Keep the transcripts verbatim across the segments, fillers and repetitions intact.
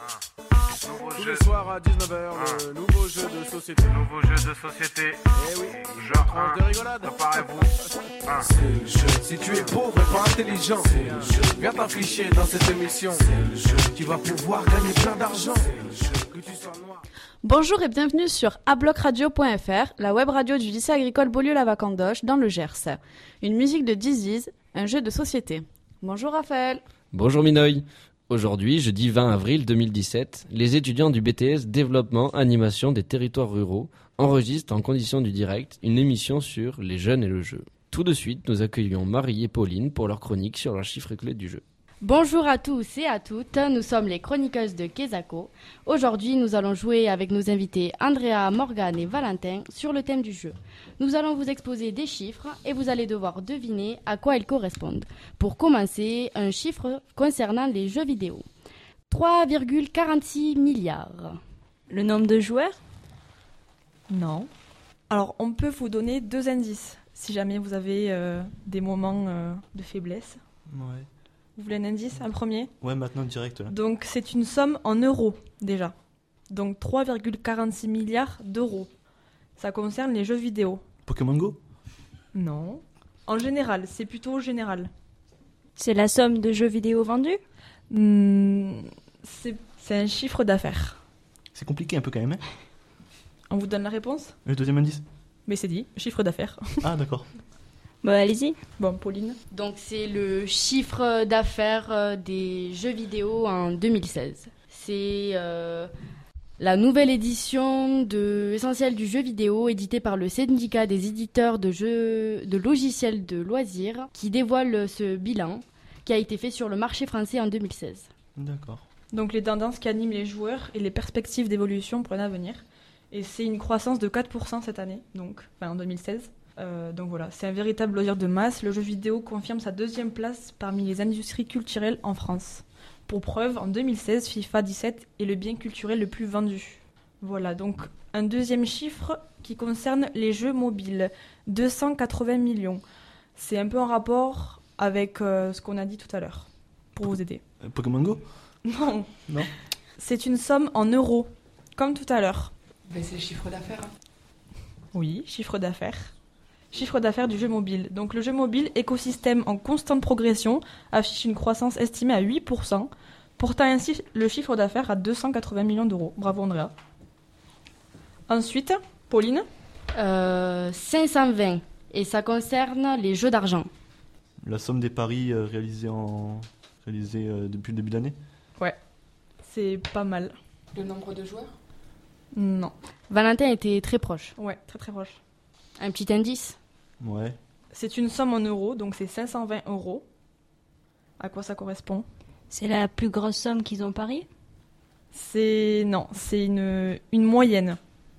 Nouveau Tous jeu. les soirs à dix-neuf heures, Ah. le nouveau jeu de société. Nouveau jeu de société. Eh oui, Genre tranche un. de rigolade. Préparez-vous. Un. C'est le jeu. Si tu es pauvre et pas intelligent, c'est le jeu. Viens t'afficher dans cette émission. C'est le jeu. Tu vas pouvoir gagner plein d'argent. C'est le jeu. Que tu sois noir. Bonjour et bienvenue sur ablocradio point f r, la web radio du lycée agricole Beaulieu-la-Vacandoche dans le Gers. Une musique de Diziz, un jeu de société. Bonjour Raphaël. Bonjour Minoï. Aujourd'hui, jeudi vingt avril deux mille dix-sept, les étudiants du B T S Développement Animation des territoires ruraux enregistrent en condition du direct une émission sur les jeunes et le jeu. Tout de suite, nous accueillons Marie et Pauline pour leur chronique sur leur chiffre clé du jeu. Bonjour à tous et à toutes, nous sommes les chroniqueuses de Kezako. Aujourd'hui, nous allons jouer avec nos invités Andrea, Morgane et Valentin sur le thème du jeu. Nous allons vous exposer des chiffres et vous allez devoir deviner à quoi ils correspondent. Pour commencer, un chiffre concernant les jeux vidéo. trois virgule quarante-six milliards. Le nombre de joueurs ? Non. Alors, on peut vous donner deux indices, si jamais vous avez euh, des moments euh, de faiblesse. Ouais. Vous voulez un indice, un premier ? Ouais, maintenant direct là. Donc, c'est une somme en euros, déjà. Donc, trois virgule quarante-six milliards d'euros. Ça concerne les jeux vidéo. Pokémon Go ? Non. En général, c'est plutôt général. C'est la somme de jeux vidéo vendus ? Hmm, c'est, c'est un chiffre d'affaires. C'est compliqué un peu quand même. Hein. On vous donne la réponse ? Le deuxième indice ? Mais c'est dit, chiffre d'affaires. Ah d'accord. Bon, allez-y. Bon, Pauline ? Donc c'est le chiffre d'affaires euh, des jeux vidéo en deux mille seize. C'est euh, la nouvelle édition de Essentiel du jeu vidéo éditée par le syndicat des éditeurs de jeux de logiciels de loisirs qui dévoile ce bilan qui a été fait sur le marché français en deux mille seize. D'accord. Donc, les tendances qui animent les joueurs et les perspectives d'évolution pour l'année à venir. Et c'est une croissance de quatre pour cent cette année, donc, enfin en deux mille seize. Euh, donc voilà, c'est un véritable loisir de masse. Le jeu vidéo confirme sa deuxième place parmi les industries culturelles en France. Pour preuve, en deux mille seize, FIFA dix-sept est le bien culturel le plus vendu. Voilà, donc un deuxième chiffre qui concerne les jeux mobiles. deux cent quatre-vingts millions. C'est un peu en rapport avec euh, ce qu'on a dit tout à l'heure, pour vous aider. Euh, Pokémon Go ? Non. Non. C'est une somme en euros, comme tout à l'heure. Ben, c'est le chiffre d'affaires. Oui, chiffre d'affaires. Chiffre d'affaires du jeu mobile. Donc le jeu mobile, écosystème en constante progression, affiche une croissance estimée à huit pour cent, portant ainsi le chiffre d'affaires à deux cent quatre-vingts millions d'euros. Bravo Andrea. Ensuite, Pauline. Euh, cinq cent vingt et ça concerne les jeux d'argent. La somme des paris euh, réalisés, en... réalisés euh, depuis le début de l'année ? Ouais, c'est pas mal. Le nombre de joueurs ? Non. Valentin était très proche. Ouais, très très proche. Un petit indice ? Ouais. C'est une somme en euros, donc c'est cinq cent vingt euros. À quoi ça correspond ? C'est la plus grosse somme qu'ils ont parié ? C'est... Non, c'est une, une moyenne.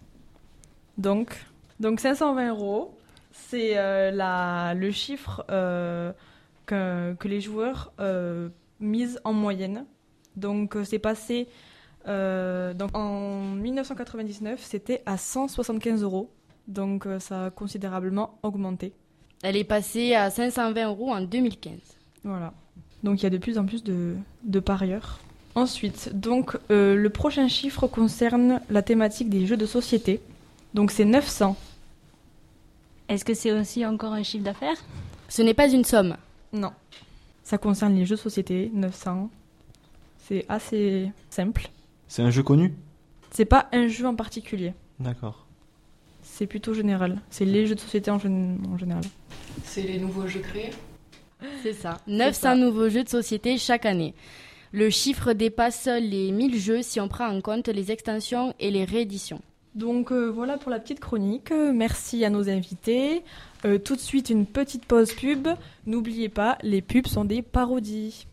Donc, donc cinq cent vingt euros, c'est euh, la, le chiffre euh, que, que les joueurs euh, misent en moyenne. Donc c'est passé... Euh, donc en dix-neuf cent quatre-vingt-dix-neuf, c'était à cent soixante-quinze euros. Donc euh, ça a considérablement augmenté. Elle est passée à cinq cent vingt euros en deux mille quinze. Voilà. Donc il y a de plus en plus de, de parieurs. Ensuite, donc euh, le prochain chiffre concerne la thématique des jeux de société. Donc c'est neuf cents. Est-ce que c'est aussi encore un chiffre d'affaires ? Ce n'est pas une somme. Non. Ça concerne les jeux de société, neuf cents. C'est assez simple. C'est un jeu connu ? C'est pas un jeu en particulier. D'accord. C'est plutôt général. C'est les jeux de société en, gen- en général. C'est les nouveaux jeux créés ? C'est ça. neuf cents nouveaux jeux de société chaque année. Le chiffre dépasse les mille jeux si on prend en compte les extensions et les rééditions. Donc euh, voilà pour la petite chronique. Euh, merci à nos invités. Euh, tout de suite une petite pause pub. N'oubliez pas, les pubs sont des parodies.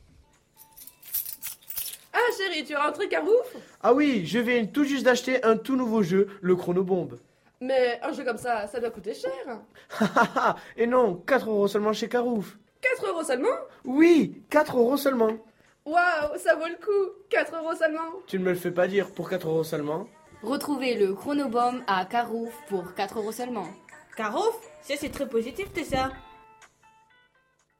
Ah chérie, tu as un truc à ouf ? Ah oui, je viens tout juste d'acheter un tout nouveau jeu, le Chronobombe. Mais un jeu comme ça, ça doit coûter cher. Et non, quatre euros seulement chez Carouf. quatre euros seulement ? Oui, quatre euros seulement. Waouh, ça vaut le coup. quatre euros seulement. Tu ne me le fais pas dire pour quatre euros seulement. Retrouvez le Chronobombe à Carouf pour quatre euros seulement. Carouf ? Ça c'est très positif tout ça.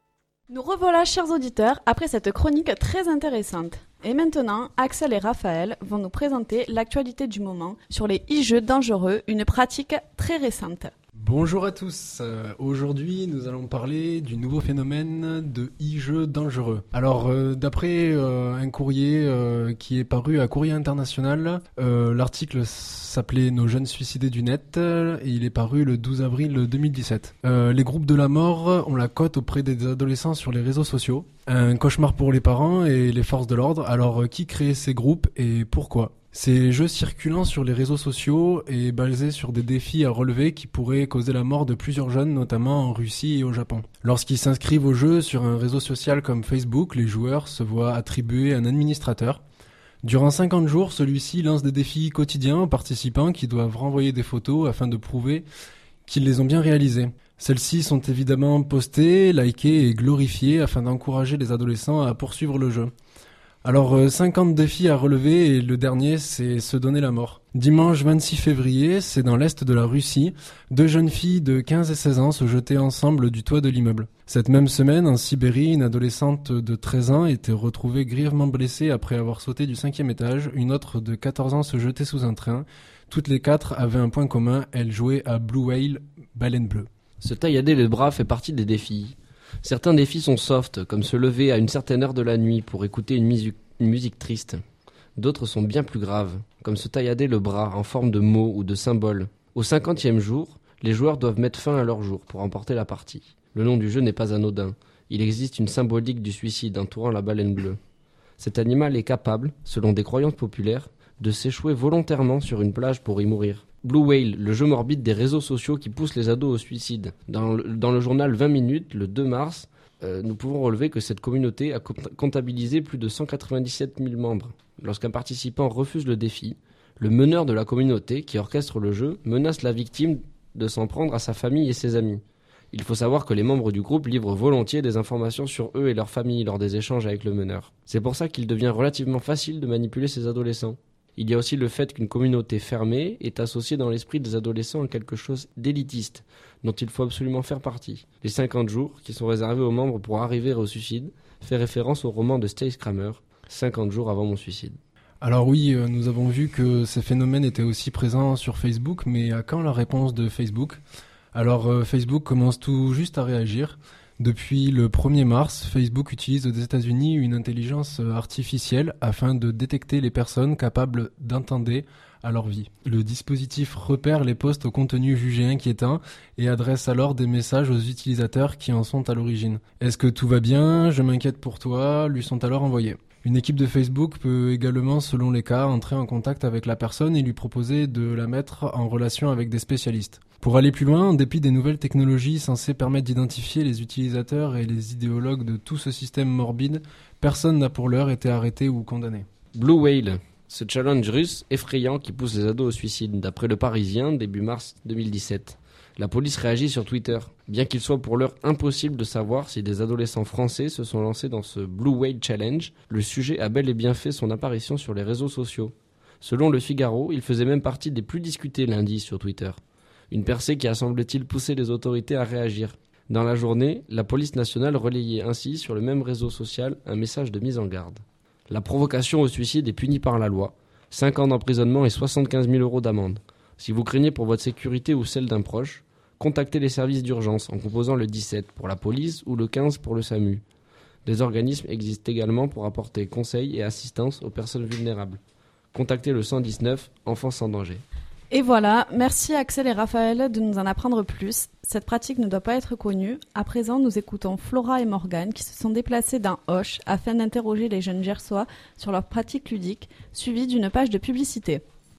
Nous revoilà, chers auditeurs, après cette chronique très intéressante. Et maintenant, Axel et Raphaël vont nous présenter l'actualité du moment sur les e-jeux dangereux, une pratique très récente. Bonjour à tous, euh, aujourd'hui nous allons parler du nouveau phénomène de e-jeux dangereux. Alors euh, d'après euh, un courrier euh, qui est paru à Courrier International, euh, l'article s'appelait Nos jeunes suicidés du net et il est paru le douze avril deux mille dix-sept. Euh, les groupes de la mort ont la cote auprès des adolescents sur les réseaux sociaux. Un cauchemar pour les parents et les forces de l'ordre. Alors qui crée ces groupes et pourquoi ? Ces jeux circulant sur les réseaux sociaux et basés sur des défis à relever qui pourraient causer la mort de plusieurs jeunes, notamment en Russie et au Japon. Lorsqu'ils s'inscrivent au jeu sur un réseau social comme Facebook, les joueurs se voient attribuer un administrateur. Durant cinquante jours, celui-ci lance des défis quotidiens aux participants qui doivent renvoyer des photos afin de prouver qu'ils les ont bien réalisés. Celles-ci sont évidemment postées, likées et glorifiées afin d'encourager les adolescents à poursuivre le jeu. Alors, euh, cinquante défis à relever et le dernier, c'est se donner la mort. Dimanche vingt-six février, c'est dans l'est de la Russie, deux jeunes filles de quinze et seize ans se jetaient ensemble du toit de l'immeuble. Cette même semaine, en Sibérie, une adolescente de treize ans était retrouvée grièvement blessée après avoir sauté du cinquième étage. Une autre de quatorze ans se jetait sous un train. Toutes les quatre avaient un point commun, elles jouaient à Blue Whale, baleine bleue. Se taillader les bras fait partie des défis. Certains défis sont soft, comme se lever à une certaine heure de la nuit pour écouter une, musique, une musique triste. D'autres sont bien plus graves, comme se taillader le bras en forme de mot ou de symbole. Au cinquantième jour, les joueurs doivent mettre fin à leur jour pour remporter la partie. Le nom du jeu n'est pas anodin. Il existe une symbolique du suicide entourant la baleine bleue. Cet animal est capable, selon des croyances populaires, de s'échouer volontairement sur une plage pour y mourir. Blue Whale, le jeu morbide des réseaux sociaux qui pousse les ados au suicide. Dans le, dans le journal vingt minutes, le deux mars, euh, nous pouvons relever que cette communauté a comptabilisé plus de cent quatre-vingt-dix-sept mille membres. Lorsqu'un participant refuse le défi, le meneur de la communauté, qui orchestre le jeu, menace la victime de s'en prendre à sa famille et ses amis. Il faut savoir que les membres du groupe livrent volontiers des informations sur eux et leur famille lors des échanges avec le meneur. C'est pour ça qu'il devient relativement facile de manipuler ces adolescents. Il y a aussi le fait qu'une communauté fermée est associée dans l'esprit des adolescents à quelque chose d'élitiste, dont il faut absolument faire partie. Les cinquante jours, qui sont réservés aux membres pour arriver au suicide, fait référence au roman de Stace Kramer, cinquante jours avant mon suicide. Alors oui, euh, nous avons vu que ces phénomènes étaient aussi présents sur Facebook, mais à quand la réponse de Facebook ? Alors euh, Facebook commence tout juste à réagir. Depuis le premier mars, Facebook utilise aux États-Unis une intelligence artificielle afin de détecter les personnes capables d'intenter à leur vie. Le dispositif repère les posts au contenu jugé inquiétant et adresse alors des messages aux utilisateurs qui en sont à l'origine. « Est-ce que tout va bien ? Je m'inquiète pour toi » lui sont alors envoyés. Une équipe de Facebook peut également, selon les cas, entrer en contact avec la personne et lui proposer de la mettre en relation avec des spécialistes. Pour aller plus loin, en dépit des nouvelles technologies censées permettre d'identifier les utilisateurs et les idéologues de tout ce système morbide, personne n'a pour l'heure été arrêté ou condamné. Blue Whale, ce challenge russe effrayant qui pousse les ados au suicide, d'après le Parisien, début mars deux mille dix-sept. La police réagit sur Twitter, bien qu'il soit pour l'heure impossible de savoir si des adolescents français se sont lancés dans ce Blue Whale Challenge. Le sujet a bel et bien fait son apparition sur les réseaux sociaux. Selon le Figaro, il faisait même partie des plus discutés lundi sur Twitter. Une percée qui a semble-t-il poussé les autorités à réagir. Dans la journée, la police nationale relayait ainsi sur le même réseau social un message de mise en garde. La provocation au suicide est punie par la loi. cinq ans d'emprisonnement et soixante-quinze mille euros d'amende. Si vous craignez pour votre sécurité ou celle d'un proche, contactez les services d'urgence en composant le dix-sept pour la police ou le quinze pour le SAMU. Des organismes existent également pour apporter conseils et assistance aux personnes vulnérables. Contactez le cent dix-neuf, enfants sans danger. Et voilà, merci Axel et Raphaël de nous en apprendre plus. Cette pratique ne doit pas être connue. À présent, nous écoutons Flora et Morgane qui se sont déplacés dans Auch afin d'interroger les jeunes gersois sur leurs pratiques ludiques, suivies d'une page de publicité.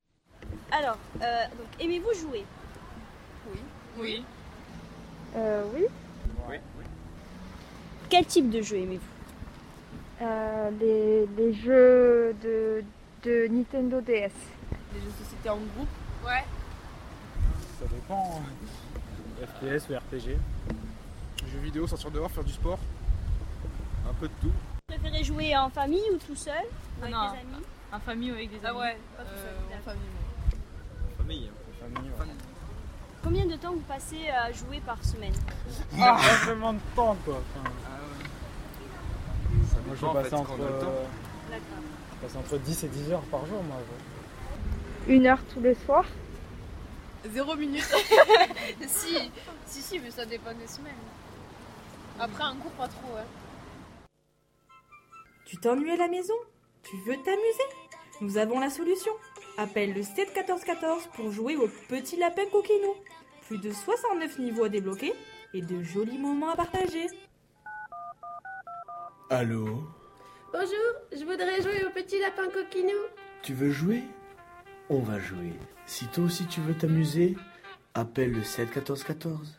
Alors, euh, donc, aimez-vous jouer ? Oui. Oui. Euh, oui. Oui. Quel type de jeu aimez-vous ? euh, les, les jeux de, de Nintendo D S. Les jeux de société en groupe ? Ouais. Ça dépend. F P S ou R P G. Jeux vidéo, sortir dehors, faire du sport. Un peu de tout. Vous préférez jouer en famille ou tout seul ? Ou avec non. des amis ? En famille ou avec des amis ? Ah ouais, pas tout seul. Euh, en famille. Famille. Famille, ouais. Combien de temps vous passez à jouer par semaine ? On n'a pas vraiment de temps, quoi. Enfin, Moi, je Non, vais en passer fait, entre, quand on a le temps. euh, je passe entre dix et dix heures par jour, moi. Une heure tous les soirs. Zéro minute. si, si, si, mais ça dépend des semaines. Après, un cours, pas trop, ouais. Tu t'ennuies à la maison? Tu veux t'amuser? Nous avons la solution. Appelle le sept quatorze quatorze pour jouer au petit lapin coquinou. Plus de soixante-neuf niveaux à débloquer et de jolis moments à partager. Allô? Bonjour, je voudrais jouer au petit lapin coquinou. Tu veux jouer? On va jouer. Si toi aussi tu veux t'amuser, appelle le sept quatorze quatorze.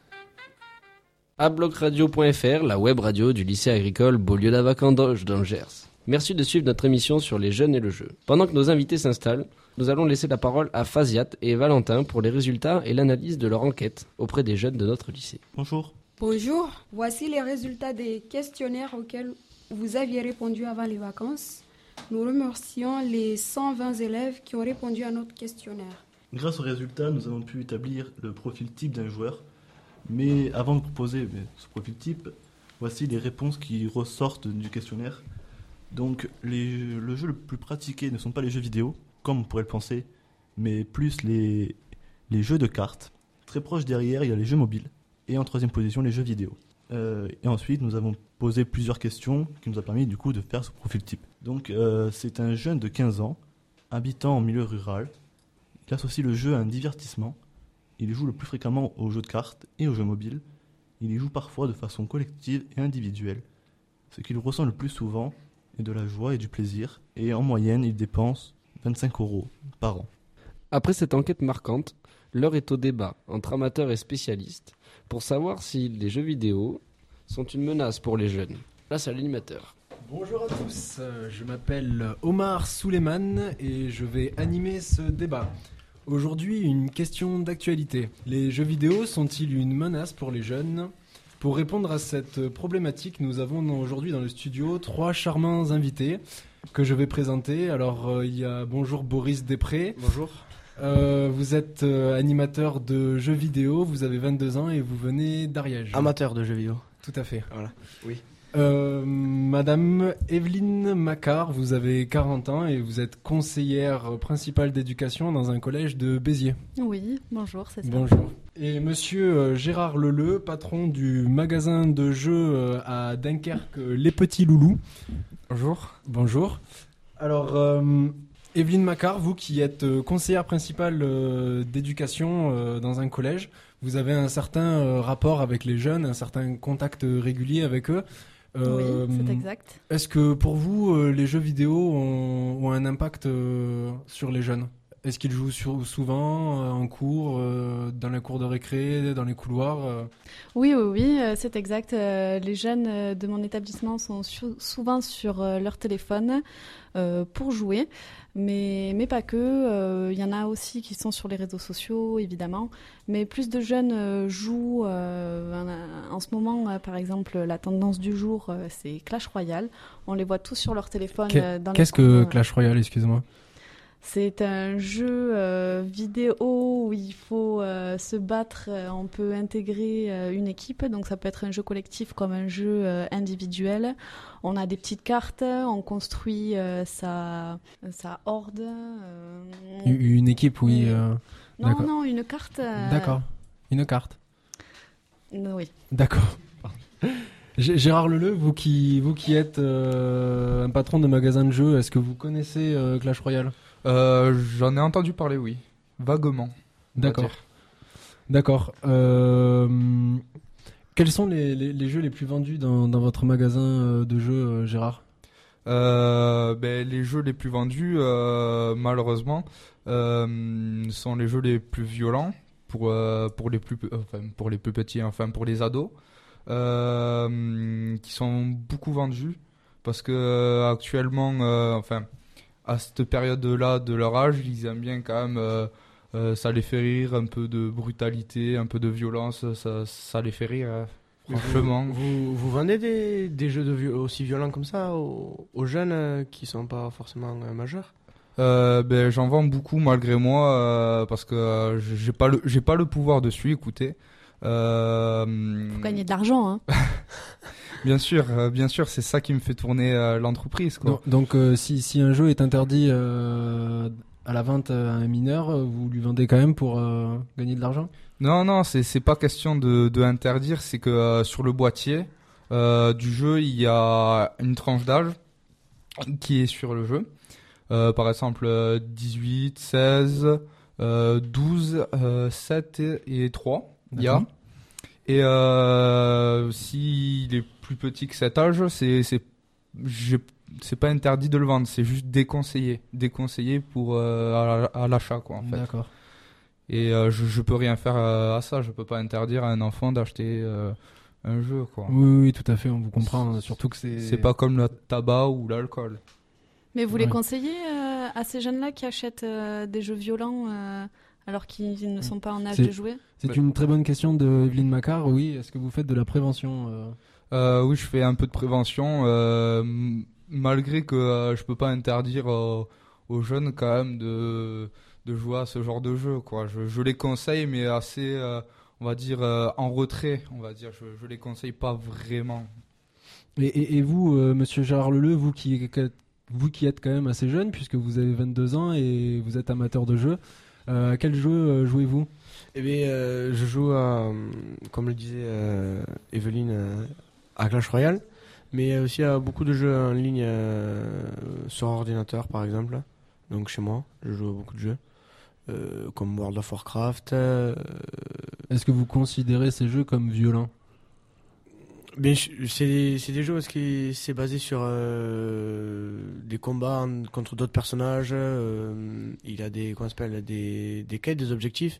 ablocradio point f r, la web radio du lycée agricole Beaulieu-Lavacandoche dans le Gers. Merci de suivre notre émission sur les jeunes et le jeu. Pendant que nos invités s'installent, nous allons laisser la parole à Faziat et Valentin pour les résultats et l'analyse de leur enquête auprès des jeunes de notre lycée. Bonjour. Bonjour, voici les résultats des questionnaires auxquels vous aviez répondu avant les vacances. Nous remercions les cent vingt élèves qui ont répondu à notre questionnaire. Grâce aux résultats, nous avons pu établir le profil type d'un joueur. Mais avant de proposer ce profil type, voici les réponses qui ressortent du questionnaire. Donc, les, le jeu le plus pratiqué ne sont pas les jeux vidéo, comme on pourrait le penser, mais plus les, les jeux de cartes. Très proche derrière, il y a les jeux mobiles. Et en troisième position, les jeux vidéo. Euh, et ensuite, nous avons posé plusieurs questions qui nous a permis du coup de faire ce profil type. Donc, euh, c'est un jeune de quinze ans, habitant en milieu rural. Il associe le jeu à un divertissement. Il joue le plus fréquemment aux jeux de cartes et aux jeux mobiles. Il y joue parfois de façon collective et individuelle. Ce qu'il ressent le plus souvent est de la joie et du plaisir. Et en moyenne, il dépense vingt-cinq euros par an. Après cette enquête marquante, l'heure est au débat entre amateurs et spécialistes pour savoir si les jeux vidéo sont une menace pour les jeunes. Place à l'animateur. Bonjour à tous, euh, je m'appelle Omar Souleyman et je vais animer ce débat. Aujourd'hui, une question d'actualité. Les jeux vidéo sont-ils une menace pour les jeunes ? Pour répondre à cette problématique, nous avons aujourd'hui dans le studio trois charmants invités que je vais présenter. Alors, euh, il y a bonjour Boris Després. Bonjour. Euh, vous êtes euh, animateur de jeux vidéo, vous avez vingt-deux ans et vous venez d'Ariège. Amateur de jeux vidéo. Tout à fait. Voilà. Oui. Euh, Madame Evelyne Macquart, vous avez quarante ans et vous êtes conseillère principale d'éducation dans un collège de Béziers. Oui, bonjour, c'est ça. Bonjour. Et Monsieur euh, Gérard Leleu, patron du magasin de jeux euh, à Dunkerque, euh, Les Petits Loulous. Bonjour. Bonjour. Alors, euh, Evelyne Macquart, vous qui êtes euh, conseillère principale euh, d'éducation euh, dans un collège, vous avez un certain euh, rapport avec les jeunes, un certain contact régulier avec eux. Euh, oui, c'est exact. Est-ce que pour vous, euh, les jeux vidéo ont, ont un impact euh, sur les jeunes ? Est-ce qu'ils jouent sur, souvent euh, en cours, euh, dans les cours de récré, dans les couloirs euh... Oui, oui, oui, euh, c'est exact. Euh, les jeunes euh, de mon établissement sont su- souvent sur euh, leur téléphone euh, pour jouer, mais, mais pas que. Il euh, y en a aussi qui sont sur les réseaux sociaux, évidemment. Mais plus de jeunes euh, jouent. Euh, en, en ce moment, euh, par exemple, la tendance du jour, euh, c'est Clash Royale. On les voit tous sur leur téléphone. Qu'est- euh, dans Qu'est-ce les cours, que Clash Royale, excusez-moi ? C'est un jeu euh, vidéo où il faut euh, se battre. Euh, on peut intégrer euh, une équipe, donc ça peut être un jeu collectif comme un jeu euh, individuel. On a des petites cartes, on construit euh, sa, sa horde. Euh, Une une équipe, oui. euh, non, d'accord. non, une carte. euh, D'accord. Une carte. Oui. D'accord. G- Gérard Leleu, vous qui, vous qui êtes euh, un patron de magasin de jeux, est-ce que vous connaissez euh, Clash Royale ? Euh, j'en ai entendu parler, oui. Vaguement. on va D'accord. dire. D'accord. Euh, quels sont les, les, les jeux les plus vendus dans, dans votre magasin euh, de jeux, euh, Gérard ? Euh, ben, les jeux les plus vendus, euh, malheureusement, euh, sont les jeux les plus violents pour, euh, pour, les, plus, pe- enfin, pour les plus petits, enfin pour les ados, euh, qui sont beaucoup vendus parce que euh, actuellement, euh, enfin, à cette période-là de leur âge, ils aiment bien quand même, euh, euh, ça les fait rire, un peu de brutalité, un peu de violence, ça, ça les fait rire, hein, franchement. Vous, vous, vous vendez des, des jeux de vi- aussi violents comme ça aux, aux jeunes euh, qui sont pas forcément euh, majeurs ? Euh, ben, j'en vends beaucoup malgré moi euh, parce que euh, j'ai pas le j'ai pas le pouvoir dessus. Écoutez, euh, Faut gagner de l'argent, hein. Bien sûr, euh, bien sûr, c'est ça qui me fait tourner euh, l'entreprise, quoi. Donc, donc euh, si, si un jeu est interdit euh, à la vente à un mineur, vous lui vendez quand même pour euh, gagner de l'argent ? Non, non, c'est c'est pas question de, de interdire, c'est que euh, sur le boîtier euh, du jeu, il y a une tranche d'âge qui est sur le jeu. Euh, par exemple, euh, dix-huit, seize, euh, douze, euh, sept et, et trois. Il y a. Et euh, s'il est plus petit que cet âge, c'est c'est je- c'est pas interdit de le vendre, c'est juste déconseillé, déconseillé pour euh, à, à l'achat, quoi, en fait. D'accord. Et euh, je je peux rien faire euh, à ça, je peux pas interdire à un enfant d'acheter euh, un jeu, quoi. Oui, oui, tout à fait, on vous comprend, surtout que c'est... C'est pas comme le tabac ou l'alcool. Mais vous les Ouais. conseillez euh, à ces jeunes-là qui achètent euh, des jeux violents euh, alors qu'ils ne sont pas en âge C'est- de jouer ? C'est une très bonne question de Evelyne Macquart, oui. Est-ce que vous faites de la prévention euh Euh, oui, je fais un peu de prévention, euh, m- malgré que euh, je peux pas interdire euh, aux jeunes quand même de, de jouer à ce genre de jeu, quoi. Je, je les conseille, mais assez, euh, on va dire, euh, en retrait, on va dire. Je, je les conseille pas vraiment. Et, et, et vous, euh, monsieur Gérard Leleu, vous qui, vous qui êtes quand même assez jeune, puisque vous avez vingt-deux ans et vous êtes amateur de jeux, euh, à quel jeu euh, jouez-vous ? Eh bien, euh, je joue à, euh, comme le disait euh, Evelyne, euh, à Clash Royale, mais aussi à beaucoup de jeux en ligne euh, sur ordinateur, par exemple. Donc chez moi, je joue à beaucoup de jeux, euh, comme World of Warcraft. euh, Est-ce que vous considérez ces jeux comme violents ? Bien, je- c'est des, c'est des jeux parce que c'est basé sur euh, des combats en- contre d'autres personnages. euh, il a des, comment ça s'appelle, des, des quêtes, des objectifs.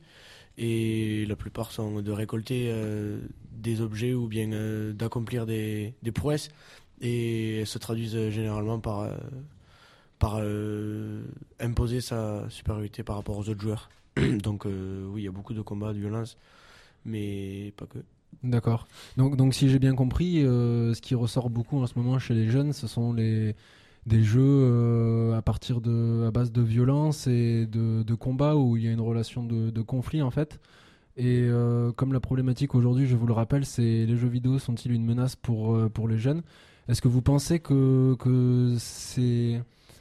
Et la plupart sont de récolter euh, des objets ou bien euh, d'accomplir des, des prouesses. Et elles se traduisent euh, généralement par, euh, par euh, imposer sa supériorité par rapport aux autres joueurs. Donc euh, oui, il y a beaucoup de combats, de violence, mais pas que. D'accord. Donc, donc si j'ai bien compris, euh, ce qui ressort beaucoup en ce moment chez les jeunes, ce sont les des jeux euh, à partir de à base de violence et de, de combat où il y a une relation de, de conflit en fait. Et euh, comme la problématique aujourd'hui, je vous le rappelle, c'est les jeux vidéo sont-ils une menace pour euh, pour les jeunes ? Est-ce que vous pensez que que ces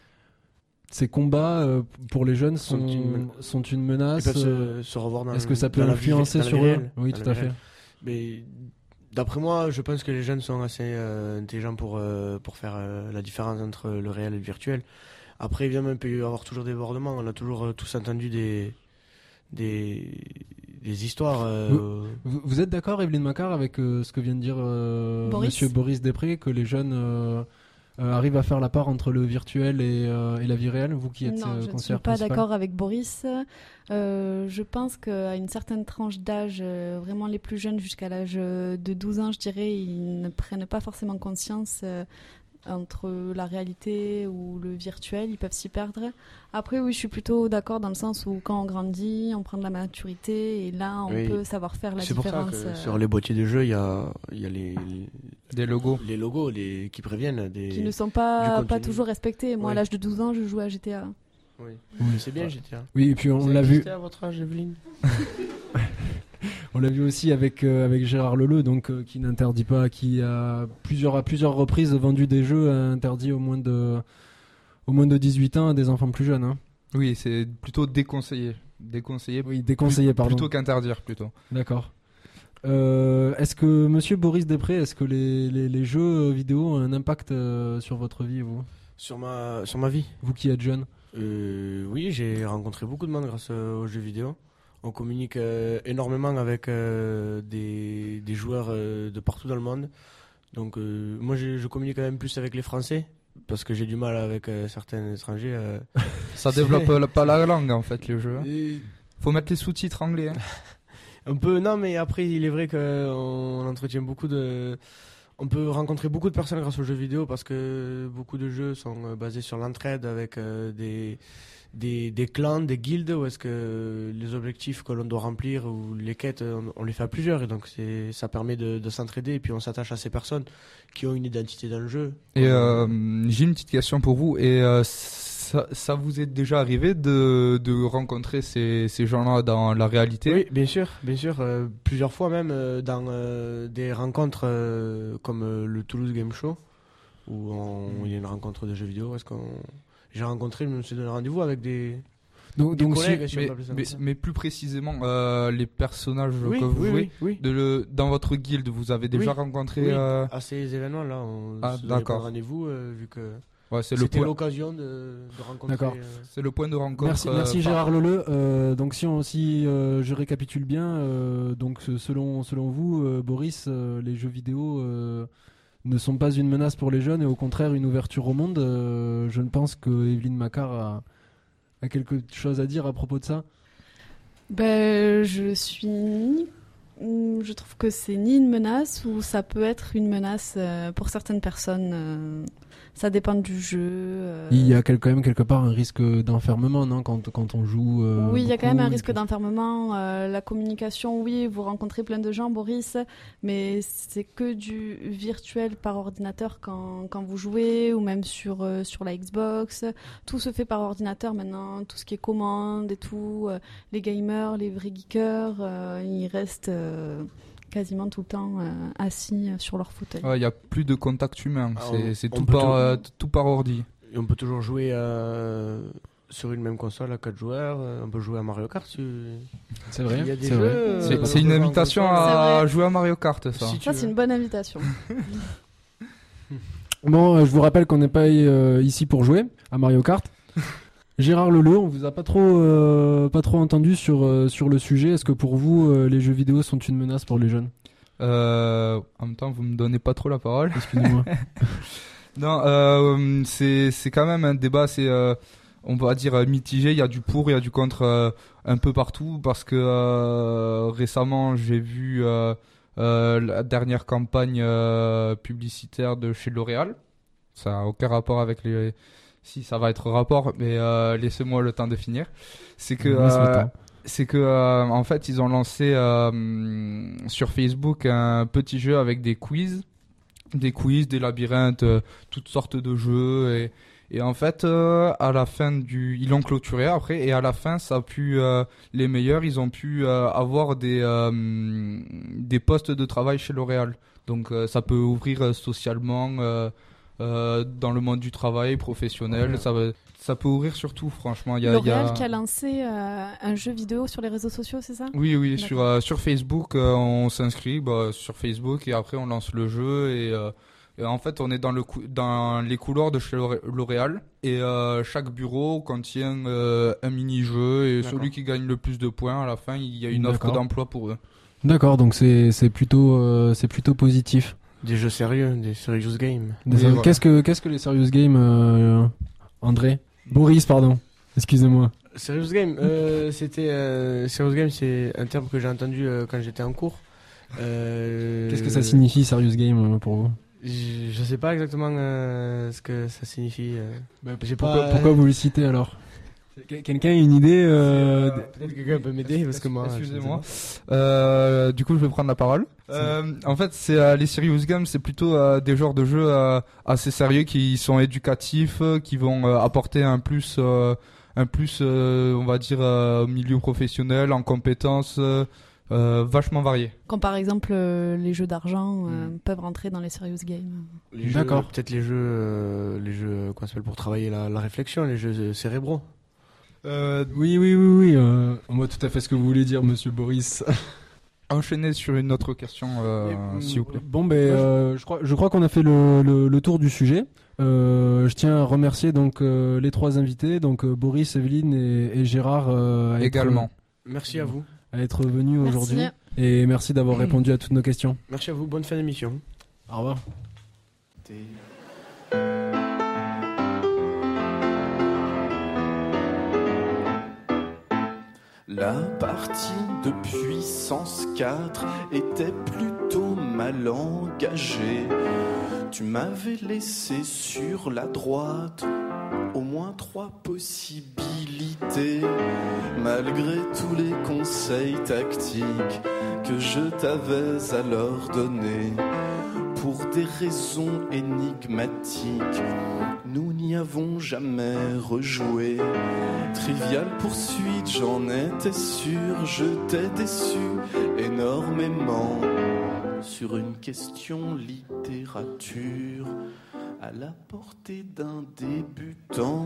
ces combats euh, pour les jeunes sont Sont une men- sont une menace Ils peuvent se- euh, se revoir dans Est-ce le- que ça peut dans la vie- influencer dans la sur vie eux ? réelle, Oui, dans tout la à vie fait. réelle. Mais d'après moi, je pense que les jeunes sont assez euh, intelligents pour, euh, pour faire euh, la différence entre le réel et le virtuel. Après, évidemment, il peut y avoir toujours des débordements. On a toujours euh, tous entendu des, des, des histoires. euh, Vous, vous- vous êtes d'accord, Evelyne Macquart, avec euh, ce que vient de dire euh, Boris Monsieur Boris Després, que les jeunes euh, euh, arrivent à faire la part entre le virtuel et, euh, et la vie réelle, vous qui êtes Non, euh, je ne suis conseillère pas principale ? d'accord avec Boris. Euh, je pense qu'à une certaine tranche d'âge, euh, vraiment les plus jeunes, jusqu'à l'âge de douze ans, je dirais, ils ne prennent pas forcément conscience euh, entre la réalité ou le virtuel, ils peuvent s'y perdre. Après, oui, je suis plutôt d'accord dans le sens où quand on grandit, on prend de la maturité et là, on Oui. peut savoir faire la C'est pour ça différence. que euh, sur les boîtiers de jeux, il y a, il y a les, Des logos. les logos les, qui préviennent des, qui ne sont du pas, pas contenu. toujours respectés. Moi, à Oui. l'âge de douze ans, je jouais à G T A. Oui. Oui. C'est bien, G T A. Oui, et puis on Vous avez l'a vu. existé à votre âge, Evelyne On l'a vu aussi avec, euh, avec Gérard Leleu, donc, euh, qui n'interdit pas, qui a plusieurs, à plusieurs reprises vendu des jeux interdits au moins de, au moins de dix-huit ans à des enfants plus jeunes. Hein. Oui, c'est plutôt déconseillé. Déconseillé. Oui, déconseillé, Plus- pardon. Plutôt qu'interdire, plutôt. D'accord. Euh, est-ce que, monsieur Boris Després, est-ce que les, les, les jeux vidéo ont un impact euh, sur votre vie, vous ? Sur ma, sur ma vie Vous qui êtes jeune ? Euh, oui, j'ai rencontré beaucoup de monde grâce euh, aux jeux vidéo. On communique euh, énormément avec euh, des, des joueurs euh, de partout dans le monde. Donc euh, moi je, je communique quand même plus avec les Français parce que j'ai du mal avec euh, certains étrangers. euh. Ça développe euh, la- pas la langue, en fait, les jeux. hein. Et- Faut mettre les sous-titres anglais. hein. Un peu, non, mais après, il est vrai qu'on entretient beaucoup de. On peut rencontrer beaucoup de personnes grâce aux jeux vidéo parce que beaucoup de jeux sont euh, basés sur l'entraide avec euh, des, des, des clans, des guildes où est-ce que les objectifs que l'on doit remplir ou les quêtes, on, on les fait à plusieurs et donc c'est, ça permet de, de s'entraider et puis on s'attache à ces personnes qui ont une identité dans le jeu. Et euh, j'ai une petite question pour vous. Et euh, ça, ça vous est déjà arrivé de, de rencontrer ces, ces gens-là dans la réalité? Oui, bien sûr, bien sûr. Euh, plusieurs fois même euh, dans euh, des rencontres euh, comme euh, le Toulouse Game Show, où on- il y a une rencontre de jeux vidéo. Est-ce qu'on... J'ai rencontré, je me suis donné rendez-vous avec des, Donc, des donc collègues, si- si on mais, peut appeler ça mais, comme ça. mais plus précisément, euh, les personnages Oui, que vous oui, jouez, oui, oui. De le, dans votre guilde, vous avez déjà Oui, rencontré... oui, euh, à ces événements-là, on Ah, se donnait pas d'accord. de rendez-vous euh, vu que Ouais, c'est le c'était point- l'occasion de, de rencontrer. D'accord. euh, C'est le point de rencontre. Merci, euh, merci par- Gérard Leleu. Euh, donc si, on, si euh, je récapitule bien, euh, donc euh, selon selon vous, euh, Boris, euh, les jeux vidéo euh, ne sont pas une menace pour les jeunes et au contraire une ouverture au monde. Euh, je ne pense que Evelyne Macquart a, a quelque chose à dire à propos de ça. Ben, je suis ni- je trouve que c'est ni une menace ou ça peut être une menace euh, pour certaines personnes. euh, ça dépend du jeu. euh. Il y a quel- quand même quelque part un risque d'enfermement, non, quand, quand on joue. euh, Oui, il y a quand même beaucoup un et risque puis- d'enfermement. euh, la communication, oui, vous rencontrez plein de gens, Boris, mais c'est que du virtuel par ordinateur quand, quand vous jouez ou même sur, euh, sur la Xbox. Tout se fait par ordinateur maintenant, tout ce qui est commande et tout. euh, les gamers, les vrais geekers, euh, ils restent euh, quasiment tout le temps euh, assis euh, sur leur fauteuil. Il n'y a plus de contact humain, Ah, c'est on- c'est on tout, peut par, tout- euh, tout par ordi. Et on peut toujours jouer euh, sur une même console à quatre joueurs. euh, On peut jouer à Mario Kart. tu- C'est vrai, Il y a des c'est jeux. vrai. euh, C'est on c'est peut une jouer en invitation console. à vrai. jouer à Mario Kart, ça. Si tu Ça, c'est veux. une bonne invitation. Bon, euh, je vous rappelle qu'on n'est pas euh, ici pour jouer à Mario Kart. Gérard Leleu, on vous a pas trop, euh, pas trop entendu sur, euh, sur le sujet. Est-ce que pour vous, euh, les jeux vidéo sont une menace pour les jeunes? Euh, en même temps, vous me donnez pas trop la parole. Excusez-moi. Non, euh, c'est c'est quand même un débat, c'est euh, on va dire euh, mitigé. Il y a du pour, il y a du contre euh, un peu partout parce que euh, récemment j'ai vu euh, euh, la dernière campagne euh, publicitaire de chez L'Oréal. Ça n'a aucun rapport avec les. Si, ça va être rapport, mais euh, laissez-moi le temps de finir. C'est que. Laisse le euh, temps. c'est que euh, en fait ils ont lancé euh, sur Facebook un petit jeu avec des quiz, des quiz, des labyrinthes, euh, toutes sortes de jeux et, et en fait euh, à la fin du, ils l'ont clôturé après et à la fin ça a pu euh, les meilleurs ils ont pu euh, avoir des euh, des postes de travail chez L'Oréal. Donc euh, ça peut ouvrir euh, socialement euh, euh, dans le monde du travail professionnel, Ouais. ça va, ça peut ouvrir surtout franchement. Il y a, il y L'Oréal a... qui a lancé euh, un jeu vidéo sur les réseaux sociaux, c'est ça? Oui, oui, D'accord. sur, euh, sur Facebook, euh, on s'inscrit bah, sur Facebook et après on lance le jeu et, euh, et en fait on est dans, le cou- dans les couloirs de chez L'Oré- L'Oréal et euh, chaque bureau contient euh, un mini-jeu et D'accord. celui qui gagne le plus de points à la fin il y a une offre D'accord. d'emploi pour eux. D'accord, donc c'est c'est plutôt, euh, c'est plutôt positif. Des jeux sérieux, des serious games. Des- Oui, voilà. Qu'est-ce que qu'est-ce que les serious games, euh, André? Boris, pardon. Excusez-moi. Serious game, euh, c'était euh, serious game, c'est un terme que j'ai entendu euh, quand j'étais en cours. Euh, Qu'est-ce que ça signifie serious game euh, pour vous? Je, je sais pas exactement euh, ce que ça signifie. euh. J'ai Pourquoi, pas- pourquoi vous le citez alors? Quel- Quelqu'un a une idée euh, de- Peut-être que quelqu'un peut m'aider parce que moi. Excusez-moi. je sais Euh, du coup, je vais prendre la parole. Euh, en fait, c'est euh, les serious games, c'est plutôt euh, des genres de jeux euh, assez sérieux qui sont éducatifs, euh, qui vont euh, apporter un plus, euh, un plus, euh, on va dire, euh, au milieu professionnel, en compétences euh, euh, vachement variées. Comme par exemple euh, les jeux d'argent euh, Hmm. peuvent rentrer dans les serious games. Les jeux- D'accord. Peut-être les jeux, euh, les jeux, quoi s'appelle pour travailler la, la réflexion, les jeux euh, cérébraux. Euh, oui, oui, oui, oui. Euh, on voit tout à fait ce que vous voulez dire, monsieur Boris. Enchaîner sur une autre question, euh, Et, s'il vous plaît. Bon, ben, euh, je crois, je crois qu'on a fait le, le, le tour du sujet. Euh, je tiens à remercier donc euh, les trois invités, donc euh, Boris, Evelyne et, et Gérard, euh, à être- Également. Merci à vous. à être venus Merci. aujourd'hui. Et merci d'avoir répondu à toutes nos questions. Merci à vous. Bonne fin d'émission. Au revoir. La partie de puissance quatre était plutôt mal engagée. Tu m'avais laissé sur la droite au moins trois possibilités. Malgré tous les conseils tactiques que je t'avais alors donnés, pour des raisons énigmatiques. Nous n'y avons jamais rejoué. Trivial poursuite, j'en étais sûr, je t'ai déçu énormément sur une question littérature à la portée d'un débutant.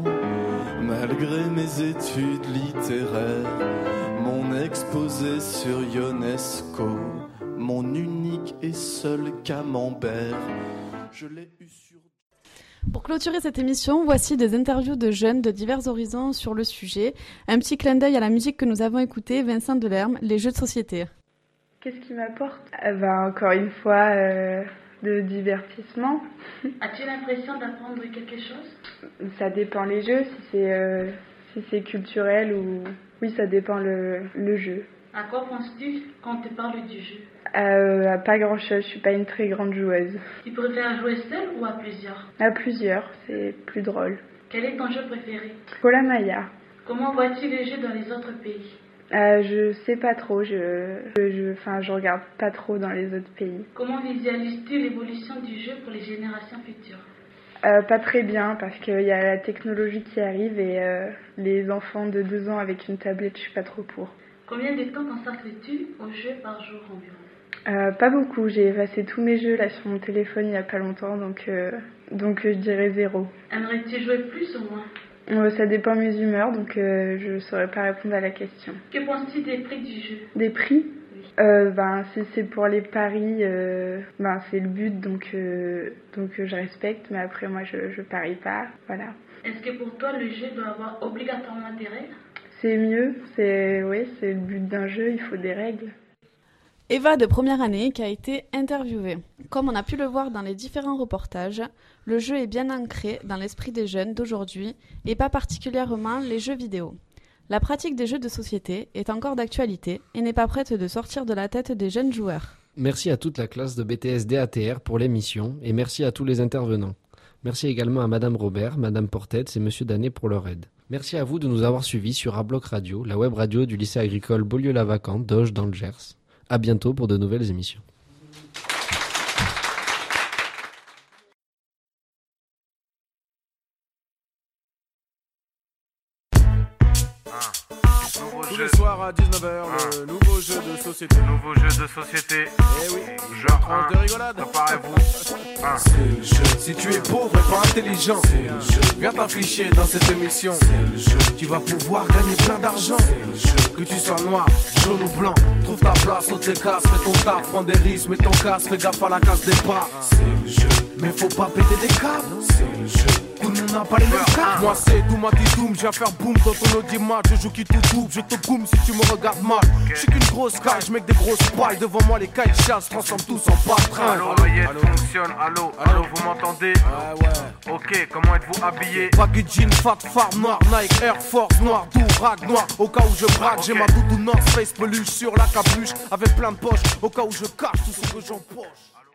Malgré mes études littéraires, mon exposé sur Ionesco, mon unique et seul camembert, je l'ai eu sur... Pour clôturer cette émission, voici des interviews de jeunes de divers horizons sur le sujet. Un petit clin d'œil à la musique que nous avons écoutée, Vincent Delerme, Les jeux de société. Qu'est-ce qui m'apporte eh ben, encore une fois, euh, de divertissement. As-tu l'impression d'apprendre quelque chose? Ça dépend les jeux, si c'est, euh, si c'est culturel ou... Oui, ça dépend le, le jeu. À quoi penses-tu quand tu parles du jeu? Euh, pas grand chose, je suis pas une très grande joueuse. Tu préfères jouer seule ou à plusieurs? À plusieurs, c'est plus drôle. Quel est ton jeu préféré? Kola Maya. Comment vois-tu les jeux dans les autres pays? euh, Je sais pas trop, je, je, enfin, je regarde pas trop dans les autres pays. Comment visualises-tu l'évolution du jeu pour les générations futures? Euh, pas très bien, parce qu'il y a la technologie qui arrive et euh, les enfants de deux ans avec une tablette, je suis pas trop pour. Combien de temps consacres-tu aux jeux par jour environ? Euh, pas beaucoup, j'ai effacé tous mes jeux là sur mon téléphone il y a pas longtemps, donc, euh, donc euh, je dirais zéro. Aimerais-tu jouer plus ou moins? euh, Ça dépend de mes humeurs, donc euh, je saurais pas répondre à la question. Que penses-tu des prix du jeu? Des prix? Oui. euh, ben, Si c'est pour les paris, euh, ben, c'est le but, donc, euh, donc euh, je respecte, mais après moi je, je parie pas, voilà. Est-ce que pour toi le jeu doit avoir obligatoirement des règles? C'est mieux, c'est, oui, c'est le but d'un jeu, il faut des règles. Eva de première année qui a été interviewée. Comme on a pu le voir dans les différents reportages, le jeu est bien ancré dans l'esprit des jeunes d'aujourd'hui et pas particulièrement les jeux vidéo. La pratique des jeux de société est encore d'actualité et n'est pas prête de sortir de la tête des jeunes joueurs. Merci à toute la classe de B T S D A T R pour l'émission et merci à tous les intervenants. Merci également à Madame Robert, Madame Portet et Monsieur Danet pour leur aide. Merci à vous de nous avoir suivis sur A-Bloc Radio, la web radio du lycée agricole Beaulieu-la-Vacante d'Auge dans le Gers. À bientôt pour de nouvelles émissions. Tous les soirs à dix-neuf heures, le nouveau jeu de société. Nouveau jeu de société. Eh oui, jeu tranche de rigolade. Préparez-vous. C'est le jeu. Si tu es pauvre et pas intelligent, c'est le jeu. Viens t'afficher dans cette émission. C'est le jeu. Tu vas pouvoir gagner plein d'argent. C'est le jeu. Que tu sois noir, jaune ou blanc, trouve ta place, saute tes casses, fais ton taf, prends des risques, mets ton casque, fais gaffe à la casse des pas. C'est le jeu. Mais faut pas péter des câbles. C'est le jeu. Tout le monde n'a pas les mêmes câbles. Moi c'est Douma Doum, j'ai à faire boum quand on dit match. Je joue qui tout double, je te boum si tu me regardes mal. Okay. Je suis qu'une grosse caille, je mets que des grosses pailles. Devant moi les cailles chassent, transforment tous en patrin. Allô, l'oreillette fonctionne, allô, allô, vous m'entendez? Ouais, ouais. Ok, comment êtes-vous habillé? Baggy jean, fat farm noir, Nike, Air Force noir, tout rag noir. Au cas où je braque, okay. J'ai ma doudou North Face peluche sur la capuche. Avec plein de poches, au cas où je cache tout ce que j'empoche.